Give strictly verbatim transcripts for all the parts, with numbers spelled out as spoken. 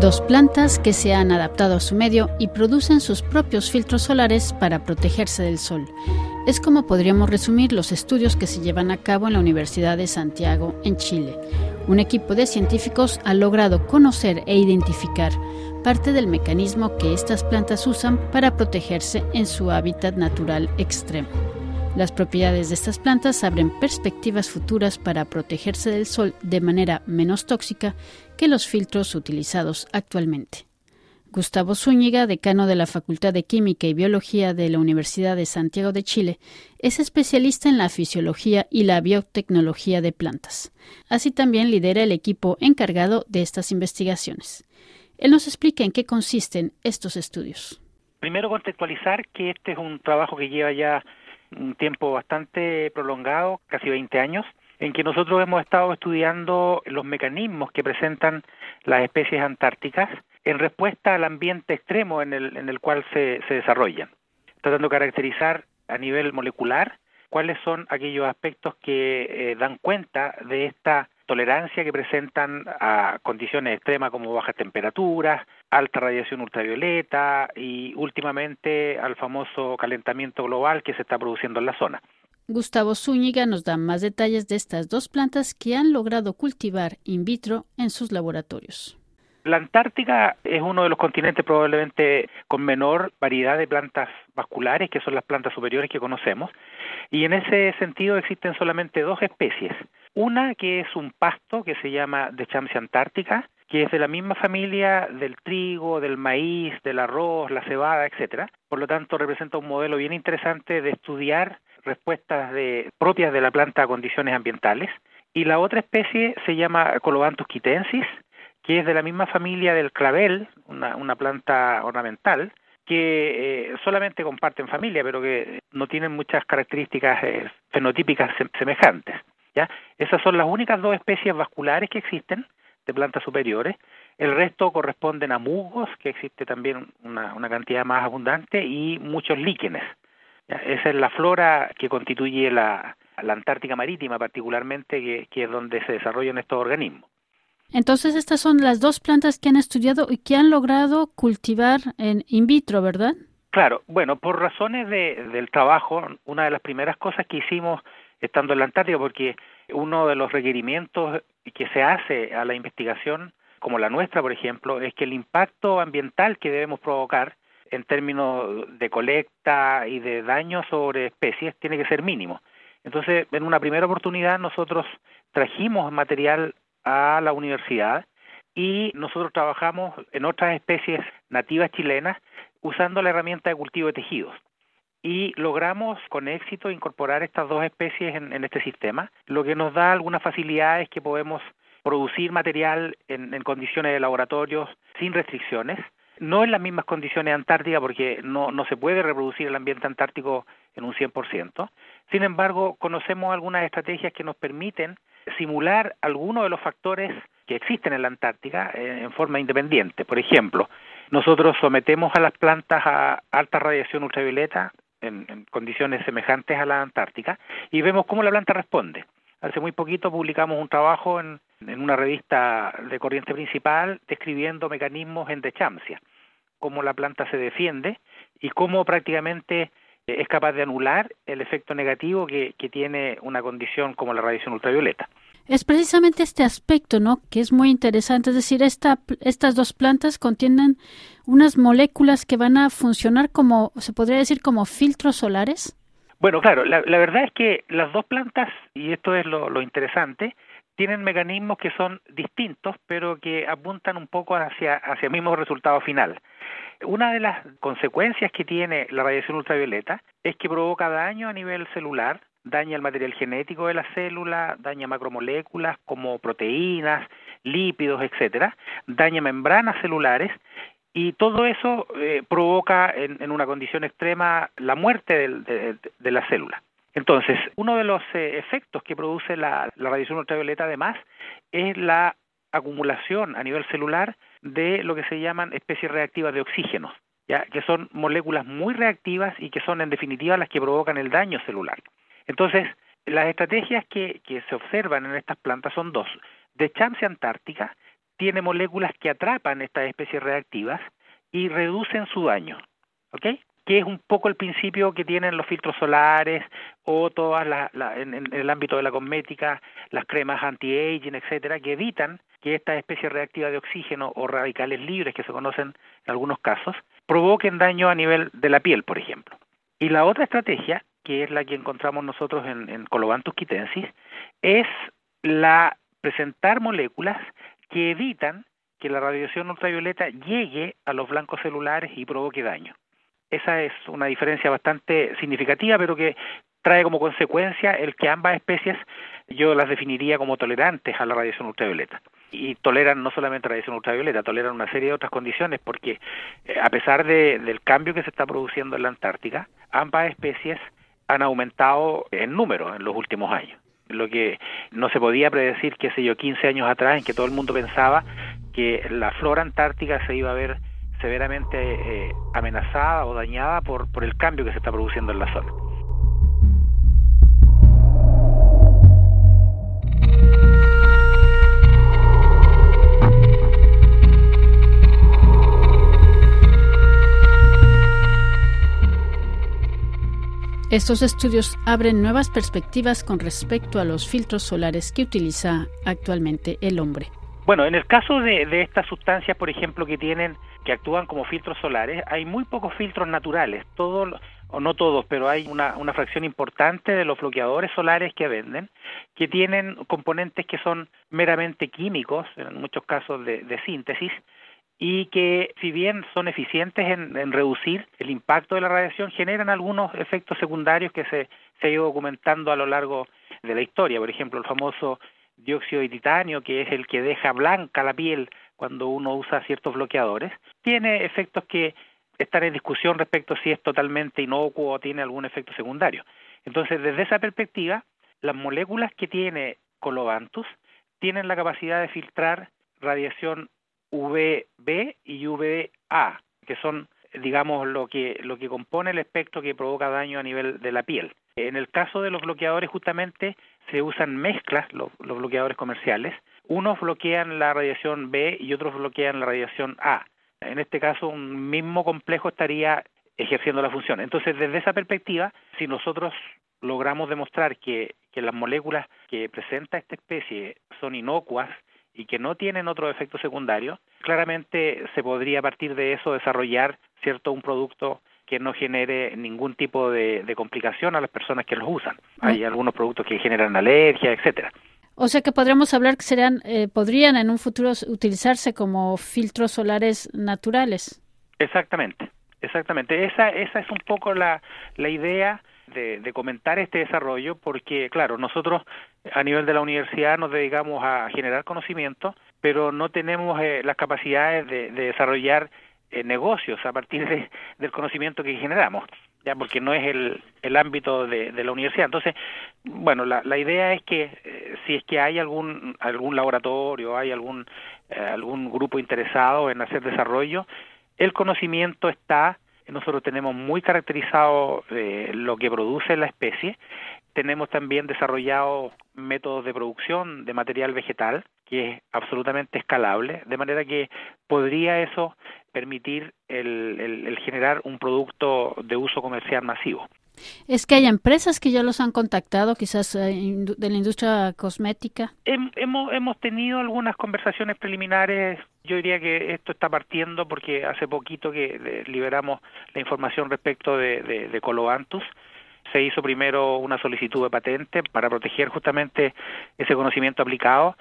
Dos plantas que se han adaptado a su medio y producen sus propios filtros solares para protegerse del sol. Es como podríamos resumir los estudios que se llevan a cabo en la Universidad de Santiago, en Chile. Un equipo de científicos ha logrado conocer e identificar parte del mecanismo que estas plantas usan para protegerse en su hábitat natural extremo. Las propiedades de estas plantas abren perspectivas futuras para protegerse del sol de manera menos tóxica que los filtros utilizados actualmente. Gustavo Zúñiga, decano de la Facultad de Química y Biología de la Universidad de Santiago de Chile, es especialista en la fisiología y la biotecnología de plantas. Así también lidera el equipo encargado de estas investigaciones. Él nos explica en qué consisten estos estudios. Primero, contextualizar que este es un trabajo que lleva ya un tiempo bastante prolongado, casi veinte años, en que nosotros hemos estado estudiando los mecanismos que presentan las especies antárticas en respuesta al ambiente extremo en el, en el cual se, se desarrollan, tratando de caracterizar a nivel molecular cuáles son aquellos aspectos que eh, dan cuenta de esta tolerancia que presentan a condiciones extremas como bajas temperaturas, alta radiación ultravioleta y últimamente al famoso calentamiento global que se está produciendo en la zona. Gustavo Zúñiga nos da más detalles de estas dos plantas que han logrado cultivar in vitro en sus laboratorios. La Antártica es uno de los continentes probablemente con menor variedad de plantas vasculares, que son las plantas superiores que conocemos, y en ese sentido existen solamente dos especies. Una que es un pasto que se llama Deschamps antártica, que es de la misma familia del trigo, del maíz, del arroz, la cebada, etcétera. Por lo tanto, representa un modelo bien interesante de estudiar respuestas de, propias de la planta a condiciones ambientales. Y la otra especie se llama Colobanthus quitensis, que es de la misma familia del clavel, una, una planta ornamental, que eh, solamente comparten familia, pero que no tienen muchas características eh, fenotípicas sem- semejantes. ¿Ya? Esas son las únicas dos especies vasculares que existen de plantas superiores. El resto corresponden a musgos, que existe también una, una cantidad más abundante, y muchos líquenes. ¿Ya? Esa es la flora que constituye la, la Antártica marítima, particularmente, que, que es donde se desarrollan estos organismos. Entonces, estas son las dos plantas que han estudiado y que han logrado cultivar en in vitro, ¿verdad? Claro, bueno, por razones de, del trabajo, una de las primeras cosas que hicimos estando en la Antártica, porque uno de los requerimientos que se hace a la investigación, como la nuestra, por ejemplo, es que el impacto ambiental que debemos provocar en términos de colecta y de daño sobre especies tiene que ser mínimo. Entonces, en una primera oportunidad, nosotros trajimos material a la universidad y nosotros trabajamos en otras especies nativas chilenas usando la herramienta de cultivo de tejidos. Y logramos con éxito incorporar estas dos especies en, en este sistema, lo que nos da algunas facilidades que podemos producir material en, en condiciones de laboratorios sin restricciones, no en las mismas condiciones antárticas porque no, no se puede reproducir el ambiente antártico en un cien por ciento. Sin embargo, conocemos algunas estrategias que nos permiten simular algunos de los factores que existen en la Antártica eh, en forma independiente. Por ejemplo, nosotros sometemos a las plantas a alta radiación ultravioleta en, en condiciones semejantes a la Antártica y vemos cómo la planta responde. Hace muy poquito publicamos un trabajo en, en una revista de corriente principal describiendo mecanismos en Dechampsia, cómo la planta se defiende y cómo prácticamente es capaz de anular el efecto negativo que, que tiene una condición como la radiación ultravioleta. Es precisamente este aspecto, ¿no?, que es muy interesante. Es decir, esta, estas dos plantas contienen unas moléculas que van a funcionar como, se podría decir, como filtros solares. Bueno, claro, la, la verdad es que las dos plantas, y esto es lo, lo interesante, tienen mecanismos que son distintos, pero que apuntan un poco hacia, hacia el mismo resultado final. Una de las consecuencias que tiene la radiación ultravioleta es que provoca daño a nivel celular, daña el material genético de la célula, daña macromoléculas como proteínas, lípidos, etcétera, daña membranas celulares y todo eso eh, provoca en, en una condición extrema la muerte del, de, de la célula. Entonces, uno de los eh, efectos que produce la, la radiación ultravioleta además es la acumulación a nivel celular de lo que se llaman especies reactivas de oxígenos, ya que son moléculas muy reactivas y que son en definitiva las que provocan el daño celular. Entonces, las estrategias que, que se observan en estas plantas son dos. Deschamps antártica tiene moléculas que atrapan estas especies reactivas y reducen su daño, ¿ok? Que es un poco el principio que tienen los filtros solares o todas las, la, en, en el ámbito de la cosmética, las cremas anti-aging, etcétera, que evitan que estas especies reactivas de oxígeno o radicales libres, que se conocen en algunos casos, provoquen daño a nivel de la piel, por ejemplo. Y la otra estrategia, que es la que encontramos nosotros en, en Colobanthus quitensis, es la presentar moléculas que evitan que la radiación ultravioleta llegue a los blancos celulares y provoque daño. Esa es una diferencia bastante significativa, pero que trae como consecuencia el que ambas especies yo las definiría como tolerantes a la radiación ultravioleta. Y toleran no solamente radiación ultravioleta, toleran una serie de otras condiciones, porque eh, a pesar de, del cambio que se está produciendo en la Antártica, ambas especies han aumentado en número en los últimos años. Lo que no se podía predecir, qué sé yo, quince años atrás, en que todo el mundo pensaba que la flora antártica se iba a ver severamente eh, amenazada o dañada por, por el cambio que se está produciendo en la zona. Estos estudios abren nuevas perspectivas con respecto a los filtros solares que utiliza actualmente el hombre. Bueno, en el caso de, de estas sustancias, por ejemplo, que tienen, que actúan como filtros solares, hay muy pocos filtros naturales, todos, o no todos, pero hay una, una fracción importante de los bloqueadores solares que venden, que tienen componentes que son meramente químicos, en muchos casos de, de síntesis, y que si bien son eficientes en, en reducir el impacto de la radiación, generan algunos efectos secundarios que se, se ha ido documentando a lo largo de la historia. Por ejemplo, el famoso dióxido de titanio, que es el que deja blanca la piel cuando uno usa ciertos bloqueadores, tiene efectos que están en discusión respecto a si es totalmente inocuo o tiene algún efecto secundario. Entonces, desde esa perspectiva, las moléculas que tiene Colobanthus tienen la capacidad de filtrar radiación U V B y U V A, que son, digamos, lo que lo que compone el espectro que provoca daño a nivel de la piel. En el caso de los bloqueadores, justamente, se usan mezclas, los, los bloqueadores comerciales. Unos bloquean la radiación B y otros bloquean la radiación A. En este caso, un mismo complejo estaría ejerciendo la función. Entonces, desde esa perspectiva, si nosotros logramos demostrar que, que las moléculas que presenta esta especie son inocuas y que no tienen otro efecto secundario, claramente se podría a partir de eso desarrollar, ¿cierto?, un producto que no genere ningún tipo de, de complicación a las personas que los usan. Hay algunos productos que generan alergia, etcétera. O sea que podríamos hablar que serían, eh, podrían en un futuro utilizarse como filtros solares naturales. Exactamente, exactamente. Esa, esa es un poco la, la idea de, de comentar este desarrollo, porque claro, nosotros a nivel de la universidad nos dedicamos a generar conocimiento, pero no tenemos eh, las capacidades de, de desarrollar eh, negocios a partir de, del conocimiento que generamos, ya porque no es el, el ámbito de, de la universidad. Entonces, bueno, la, la idea es que eh, si es que hay algún algún laboratorio, hay algún eh, algún grupo interesado en hacer desarrollo, el conocimiento está, nosotros tenemos muy caracterizado eh, lo que produce la especie. Tenemos también desarrollado métodos de producción de material vegetal que es absolutamente escalable, de manera que podría eso permitir el, el, el generar un producto de uso comercial masivo. ¿Es que hay empresas que ya los han contactado, quizás eh, de la industria cosmética? Hem, hemos, hemos tenido algunas conversaciones preliminares. Yo diría que esto está partiendo porque hace poquito que liberamos la información respecto de, de, de Colobanthus. Se hizo primero una solicitud de patente para proteger justamente ese conocimiento aplicado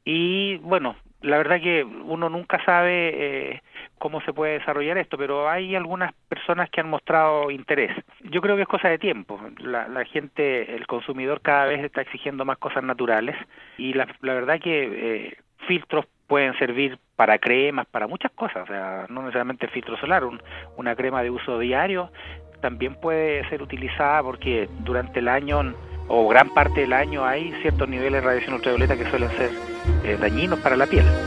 y, bueno, la verdad que uno nunca sabe eh, cómo se puede desarrollar esto, pero hay algunas personas que han mostrado interés. Yo creo que es cosa de tiempo. La, la gente, el consumidor cada vez está exigiendo más cosas naturales y la, la verdad que eh, filtros pueden servir para cremas, para muchas cosas, o sea, no necesariamente filtro solar, un, una crema de uso diario también puede ser utilizada porque durante el año o gran parte del año hay ciertos niveles de radiación ultravioleta que suelen ser eh, dañinos para la piel.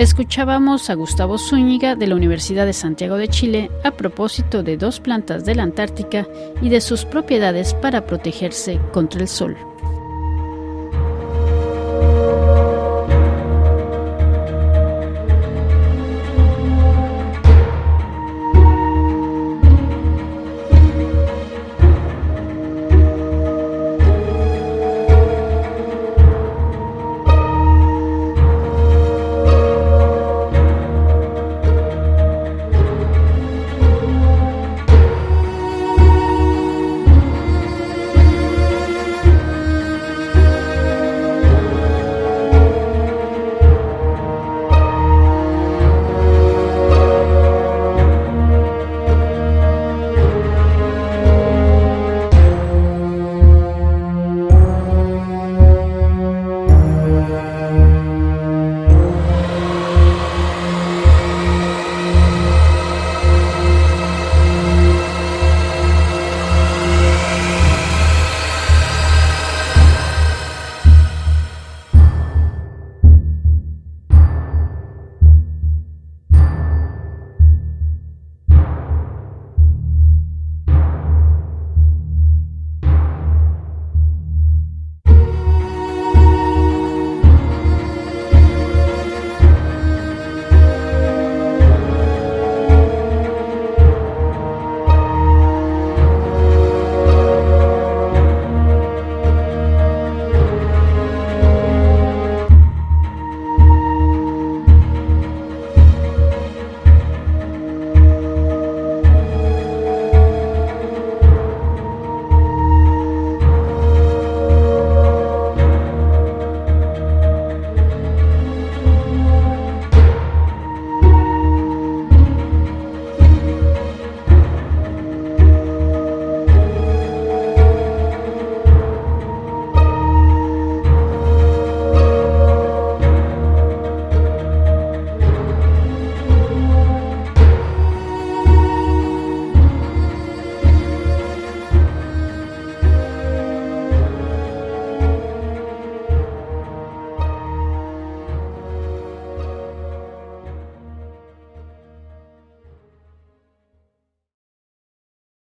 Escuchábamos a Gustavo Zúñiga de la Universidad de Santiago de Chile a propósito de dos plantas de la Antártica y de sus propiedades para protegerse contra el sol.